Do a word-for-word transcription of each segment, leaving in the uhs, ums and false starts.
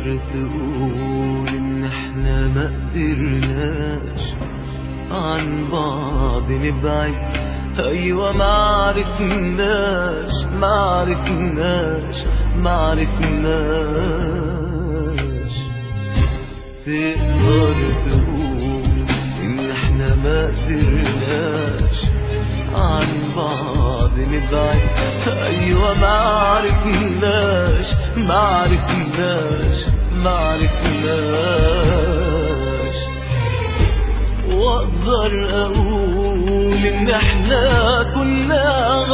تقدر تقول إن إحنا ما قدرناش عن بعض نبعد؟ أيوة معرفناش معرفناش معرفناش. تقدر تقول إن إحنا ما قدرناش عن بعض نبعد؟ أيوة معرفناش معرفناش معرفناش. وأقدر أقول إن إحنا كنا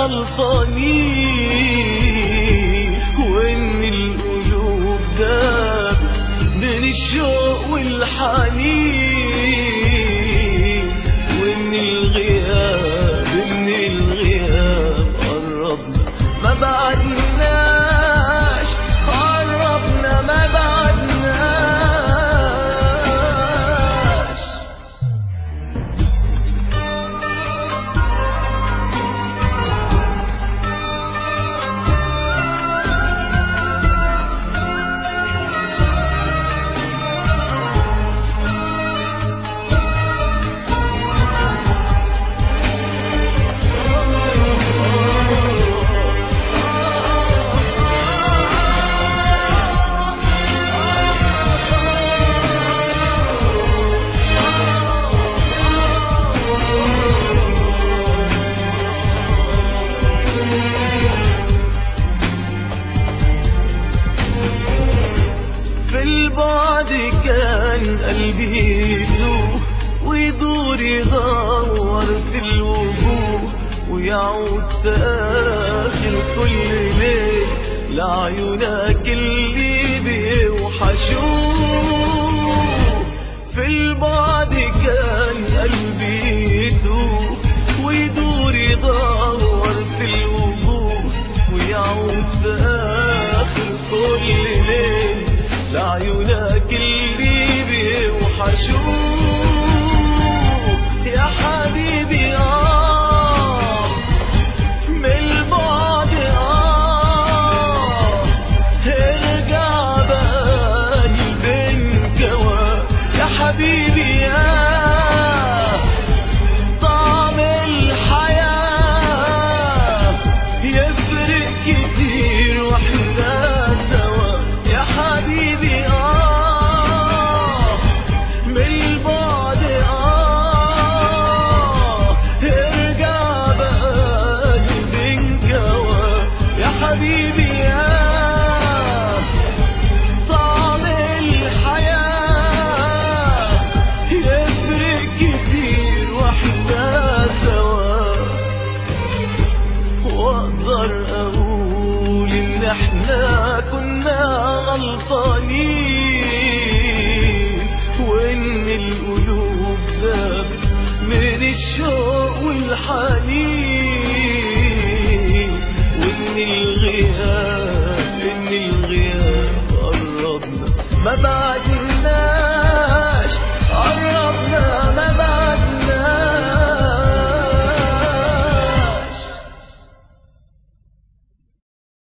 غلطانين، وإن القلوب دابت من الشوق والحنين، وإن الغياب إن الغياب قربنا ما بعدناش، قربنا ما بعدناش. البعد كان قلبي يدوب ويدور يدور في الوجوه، ويعود في آخر كل ليل لعيونك اللي بيوحشوه. في البعد كان قلبي يدوب ويدور يدور في الوجوه، ويعود في آخر كل ليل لعيونك اللي بيوحشوه. يا حبيبي آه من البعد آه ارجع بقى البنكوى. يا حبيبي آه طعم الحياة يفرق كتير واحنا سوا. يا حبيبي آه من البعد آه ارجع بقى البنكوى. يا حبيبي آه طعم الحياة يفرق كتير واحنا سوا. وأقدر أقول إن إحنا كنا غلطانين، وإن القلوب دابت من الشوق والحنين، وإن الغياب إن الغياب قربنا ما بعدنا.